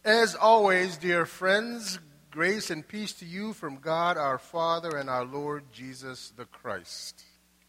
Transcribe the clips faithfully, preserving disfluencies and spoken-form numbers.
As always, dear friends, grace and peace to you from God our Father and our Lord Jesus the Christ.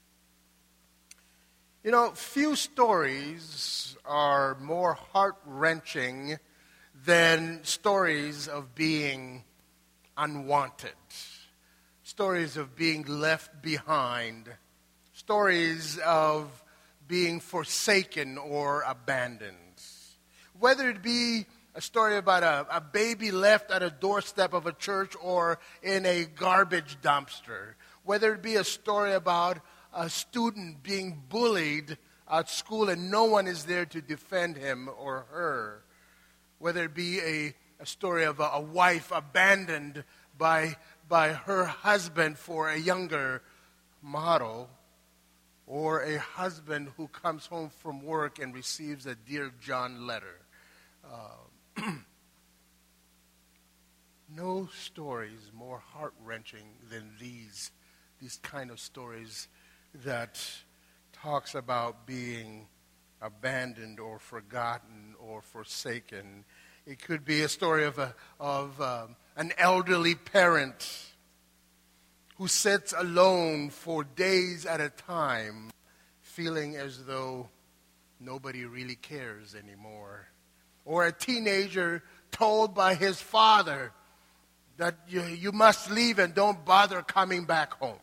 You know, few stories are more heart-wrenching than stories of being unwanted, stories of being left behind, stories of being forsaken or abandoned. Whether it be a story about a, a baby left at a doorstep of a church or in a garbage dumpster. Whether it be a story about a student being bullied at school and no one is there to defend him or her. Whether it be a, a story of a, a wife abandoned by, by her husband for a younger model. Or a husband who comes home from work and receives a Dear John letter. Uh, No story is more heart-wrenching than these, these kind of stories that talks about being abandoned or forgotten or forsaken. It could be a story of, a, of um, an elderly parent who sits alone for days at a time, feeling as though nobody really cares anymore. Or a teenager told by his father that you, you must leave and don't bother coming back home.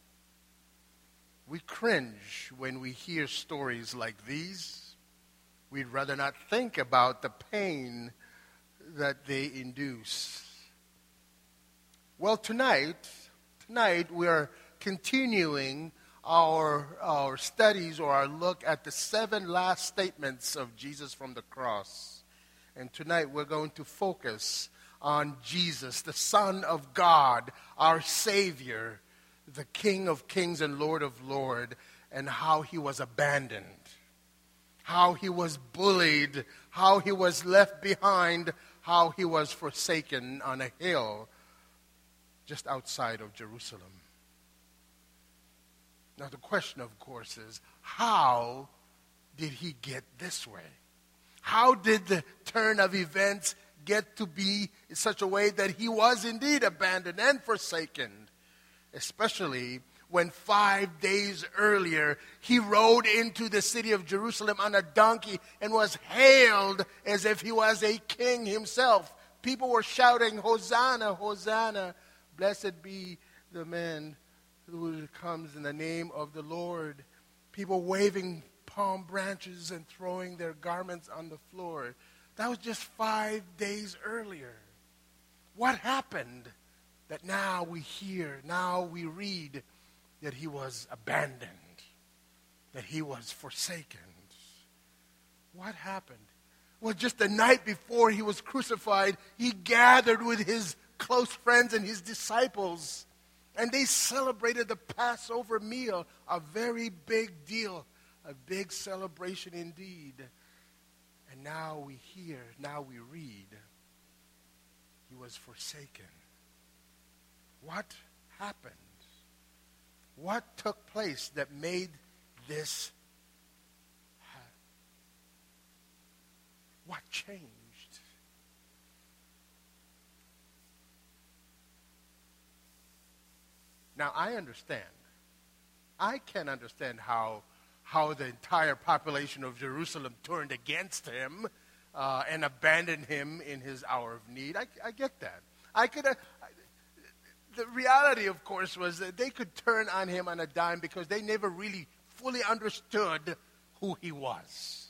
We cringe when we hear stories like these. We'd rather not think about the pain that they induce. Well, tonight, tonight we are continuing our, our studies or our look at the seven last statements of Jesus from the cross. And tonight we're going to focus on Jesus, the Son of God, our Savior, the King of kings and Lord of lords, and how he was abandoned, how he was bullied, how he was left behind, how he was forsaken on a hill just outside of Jerusalem. Now the question, of course, is how did he get this way? How did the turn of events get to be in such a way that he was indeed abandoned and forsaken? Especially when five days earlier he rode into the city of Jerusalem on a donkey and was hailed as if he was a king himself. People were shouting, "Hosanna, Hosanna, blessed be the man who comes in the name of the Lord." People waving palm branches and throwing their garments on the floor. That was just five days earlier. What happened that now we hear, now we read that he was abandoned, that he was forsaken? What happened? Well, just the night before he was crucified, he gathered with his close friends and his disciples, and they celebrated the Passover meal, a very big deal. A big celebration indeed. And now we hear, now we read, he was forsaken. What happened? What took place that made this happen? What changed? Now I understand. I can understand how how the entire population of Jerusalem turned against him uh, and abandoned him in his hour of need. I, I get that. I could. Uh, the reality, of course, was that they could turn on him on a dime because they never really fully understood who he was.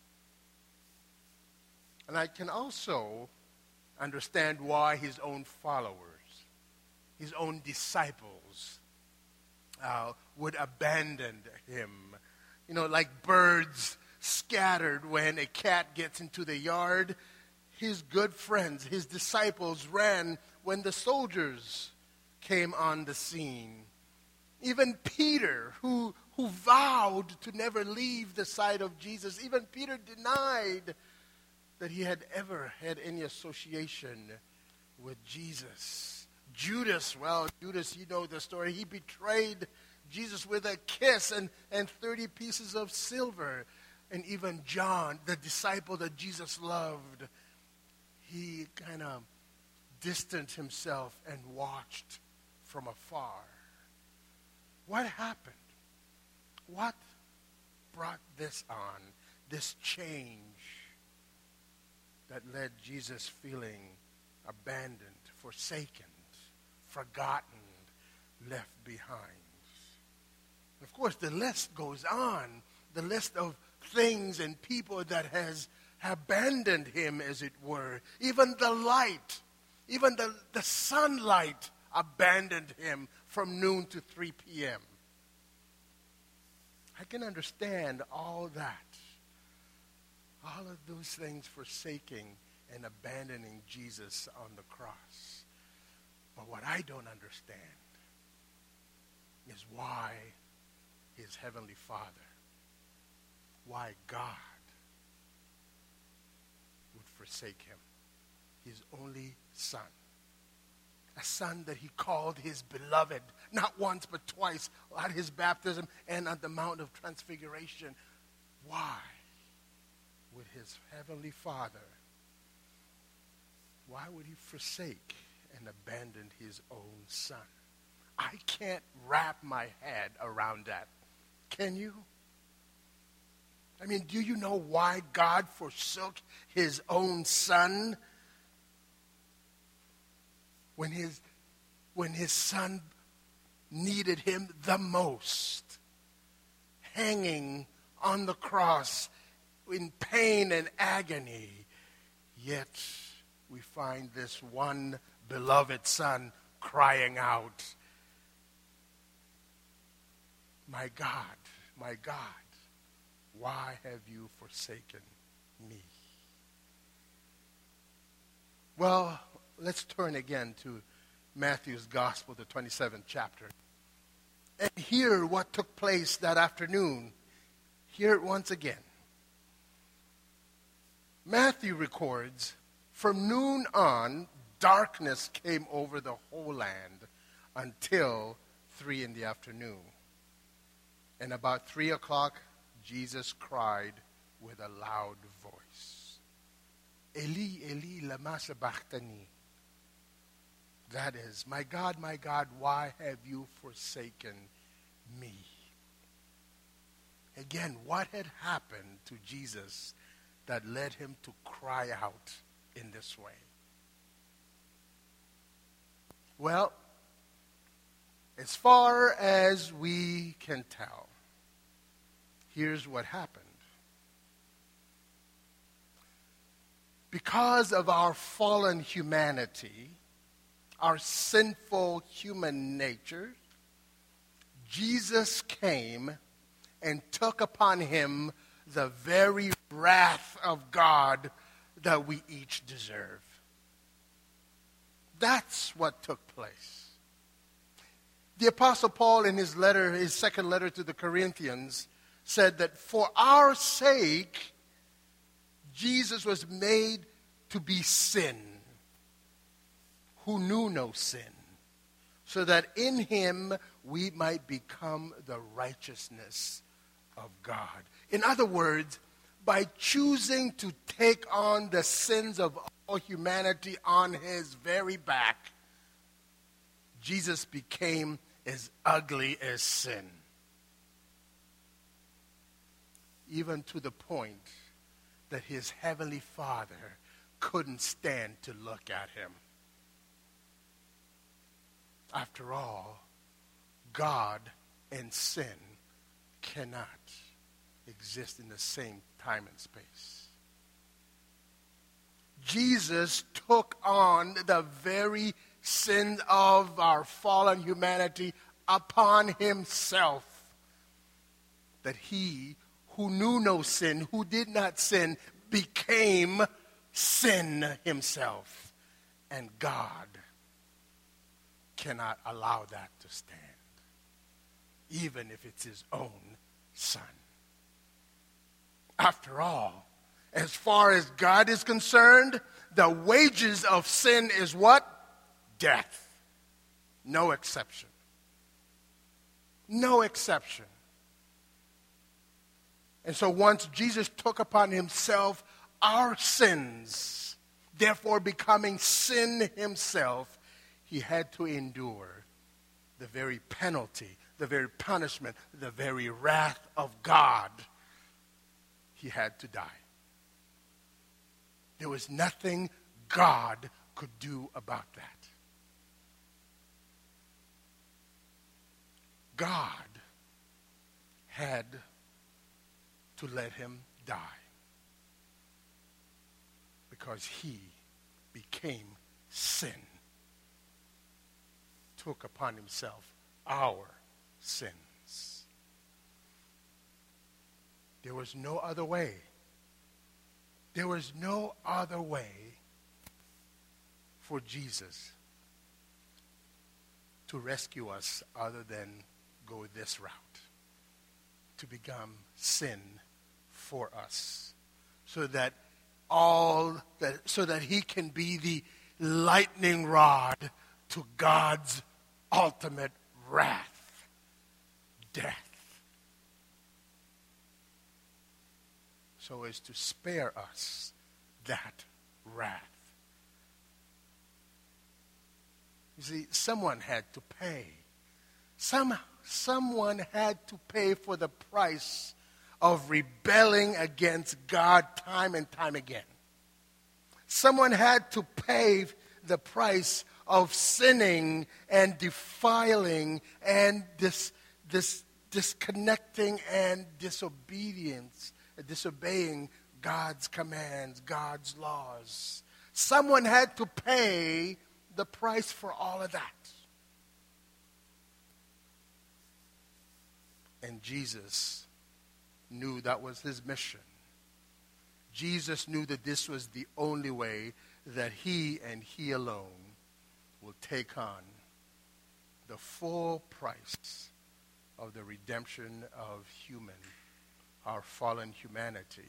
And I can also understand why his own followers, his own disciples, uh, would abandon him. You know, like birds scattered when a cat gets into the yard. His good friends, his disciples ran when the soldiers came on the scene. Even Peter, who, who vowed to never leave the side of Jesus, even Peter denied that he had ever had any association with Jesus. Judas, well, Judas, you know the story. He betrayed Jesus with a kiss and, and thirty pieces of silver. And even John, the disciple that Jesus loved, he kind of distanced himself and watched from afar. What happened? What brought this on, this change that led Jesus feeling abandoned, forsaken, forgotten, left behind? Of course, the list goes on, the list of things and people that has abandoned him, as it were. Even the light, even the, the sunlight abandoned him from noon to three p.m. I can understand all that. All of those things forsaking and abandoning Jesus on the cross. But what I don't understand is why his heavenly Father, why God would forsake him, his only son. A son that he called his beloved, not once but twice, at his baptism and at the Mount of Transfiguration. Why would his heavenly Father, why would he forsake and abandon his own son? I can't wrap my head around that. Can you? I mean, do you know why God forsook his own son? When his, when his son needed him the most, hanging on the cross in pain and agony, yet we find this one beloved son crying out, "My God, my God, why have you forsaken me?" Well, let's turn again to Matthew's Gospel, the twenty-seventh chapter, and hear what took place that afternoon. Hear it once again. Matthew records, from noon on, darkness came over the whole land until three in the afternoon. And about three o'clock, Jesus cried with a loud voice, "Eli, Eli, lama sabachthani." That is, "My God, my God, why have you forsaken me?" Again, what had happened to Jesus that led him to cry out in this way? Well, as far as we can tell, here's what happened. Because of our fallen humanity, our sinful human nature, Jesus came and took upon him the very wrath of God that we each deserve. That's what took place. The Apostle Paul, in his letter, his second letter to the Corinthians, said that for our sake, Jesus was made to be sin, who knew no sin, so that in him we might become the righteousness of God. In other words, by choosing to take on the sins of all humanity on his very back, Jesus became as ugly as sin. Even to the point that his heavenly Father couldn't stand to look at him. After all, God and sin cannot exist in the same time and space. Jesus took on the very sin of our fallen humanity upon himself, that he who knew no sin, who did not sin, became sin himself. And God cannot allow that to stand, even if it's his own son. After all, as far as God is concerned, the wages of sin is what? Death. No exception. No exception. And so once Jesus took upon himself our sins, therefore becoming sin himself, he had to endure the very penalty, the very punishment, the very wrath of God. He had to die. There was nothing God could do about that. God had to let him die because he became sin, took upon himself our sins. There was no other way. There was no other way for Jesus to rescue us other than go this route, to become sin for us, so that all that so that he can be the lightning rod to God's ultimate wrath, death, so as to spare us that wrath. You see, someone had to pay. Some, someone had to pay for the price of rebelling against God time and time again. Someone had to pay the price of sinning and defiling and dis, dis, disconnecting and disobedience, disobeying God's commands, God's laws. Someone had to pay the price for all of that. And Jesus knew that was his mission. Jesus knew that this was the only way that he and he alone will take on the full price of the redemption of human, our fallen humanity.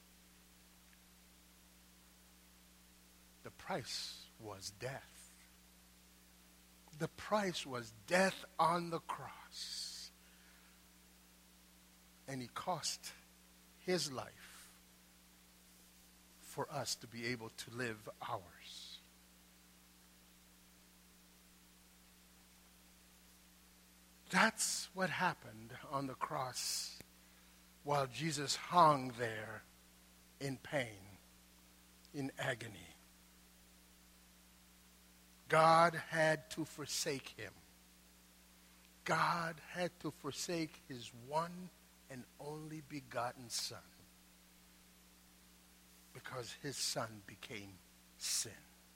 The price was death. The price was death on the cross. And he cost his life for us to be able to live ours. That's what happened on the cross while Jesus hung there in pain, in agony. God had to forsake him. God had to forsake his one and only begotten Son because his Son became sin.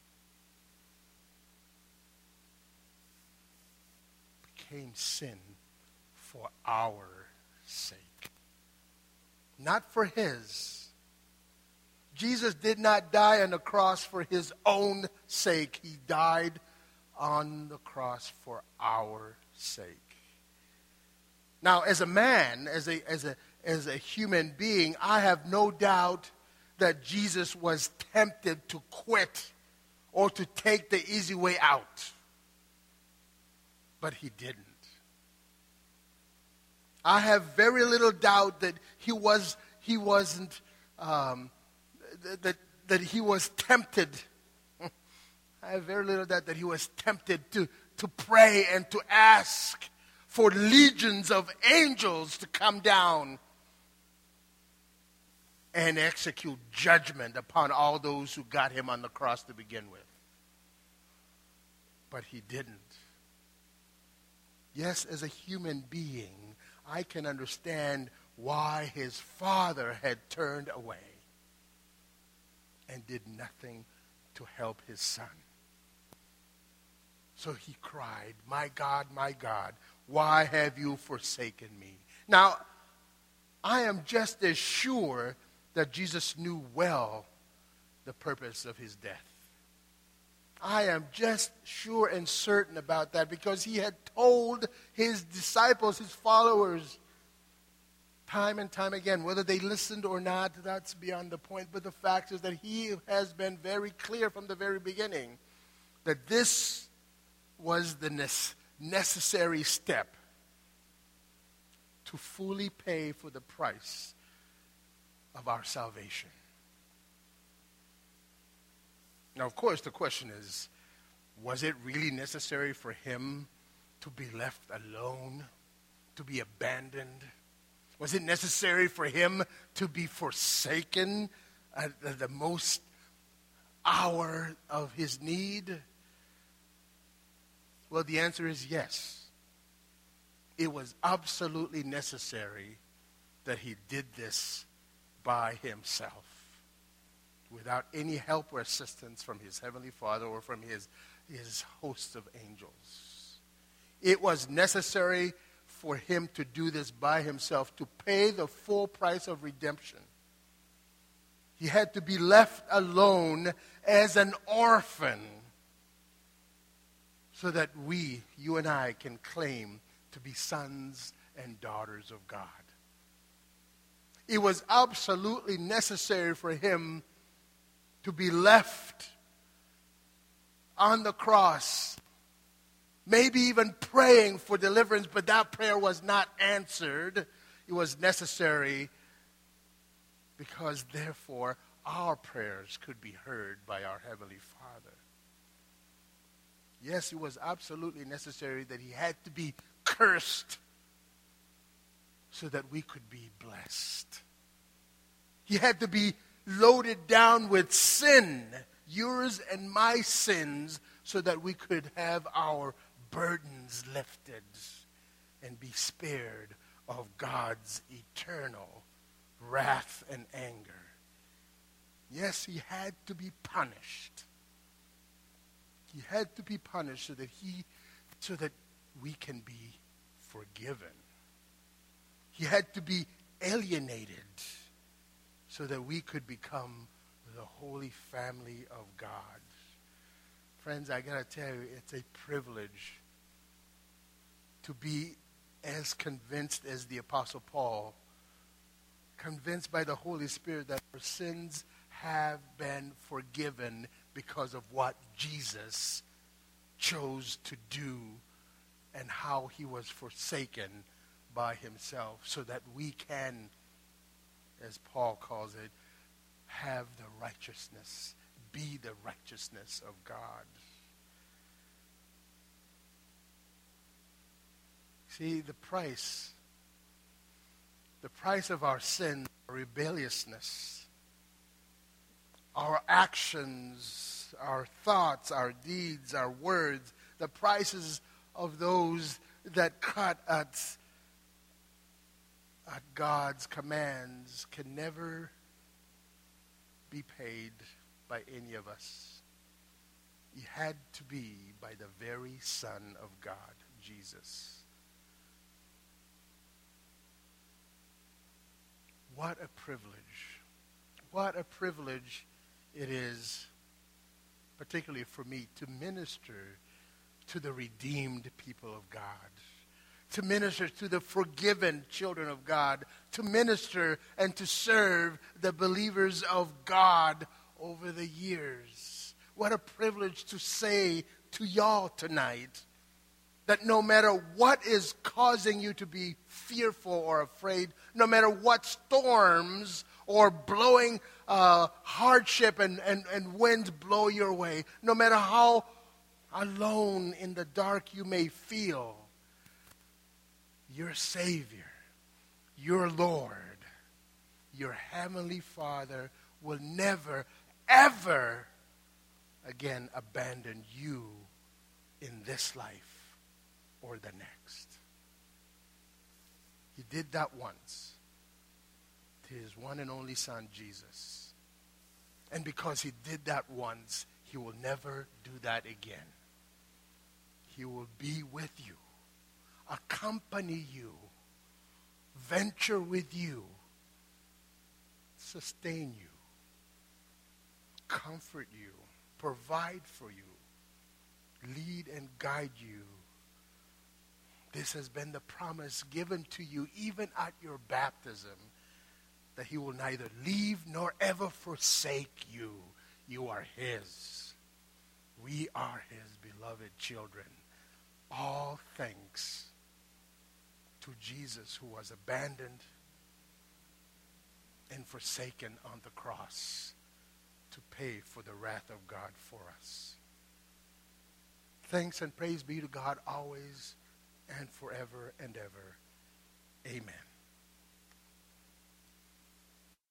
Became sin for our sake. Not for his. Jesus did not die on the cross for his own sake. He died on the cross for our sake. Now, as a man, as a, as a, as a human being, I have no doubt that Jesus was tempted to quit or to take the easy way out. But he didn't. I have very little doubt that he was he wasn't um, that that he was tempted. I have very little doubt that he was tempted to to pray and to ask for legions of angels to come down and execute judgment upon all those who got him on the cross to begin with. But he didn't. Yes, as a human being, I can understand why his father had turned away and did nothing to help his son. So he cried, "My God, my God, why have you forsaken me?" Now, I am just as sure that Jesus knew well the purpose of his death. I am just sure and certain about that because he had told his disciples, his followers, time and time again. Whether they listened or not, that's beyond the point. But the fact is that he has been very clear from the very beginning that this was the necessary step to fully pay for the price of our salvation. Now, of course, the question is, was it really necessary for him to be left alone, to be abandoned? Was it necessary for him to be forsaken at the most hour of his need? Well, the answer is yes. It was absolutely necessary that he did this by himself, without any help or assistance from his heavenly Father or from his, his host of angels. It was necessary for him to do this by himself, to pay the full price of redemption. He had to be left alone as an orphan so that we, you and I, can claim to be sons and daughters of God. It was absolutely necessary for him to be left on the cross, maybe even praying for deliverance, but that prayer was not answered. It was necessary because, therefore, our prayers could be heard by our Heavenly Father. Yes, it was absolutely necessary that he had to be cursed so that we could be blessed. He had to be loaded down with sin, yours and my sins, so that we could have our burdens lifted and be spared of God's eternal wrath and anger. Yes, he had to be punished. He had to be punished so that he, so that we can be forgiven. He had to be alienated so that we could become the holy family of God. Friends, I got to tell you, it's a privilege to be as convinced as the Apostle Paul, convinced by the Holy Spirit that our sins have been forgiven because of what Jesus chose to do and how he was forsaken by himself, so that we can, as Paul calls it, have the righteousness, be the righteousness of God. See, the price, the price of our sin, our rebelliousness, our actions, our thoughts, our deeds, our words, the prices of those that cut at, at God's commands can never be paid by any of us. It had to be by the very Son of God, Jesus. What a privilege. What a privilege it is, particularly for me, to minister to the redeemed people of God, to minister to the forgiven children of God, to minister and to serve the believers of God over the years. What a privilege to say to y'all tonight that no matter what is causing you to be fearful or afraid, no matter what storms or blowing uh, hardship and, and, and winds blow your way, no matter how alone in the dark you may feel, your Savior, your Lord, your Heavenly Father will never, ever again abandon you in this life or the next. He did that once to his one and only Son, Jesus. And because he did that once, he will never do that again. He will be with you, accompany you, venture with you, sustain you, comfort you, provide for you, lead and guide you. This has been the promise given to you even at your baptism, that he will neither leave nor ever forsake you. You are his. We are his beloved children. All thanks to Jesus, who was abandoned and forsaken on the cross to pay for the wrath of God for us. Thanks and praise be to God always and forever and ever. Amen.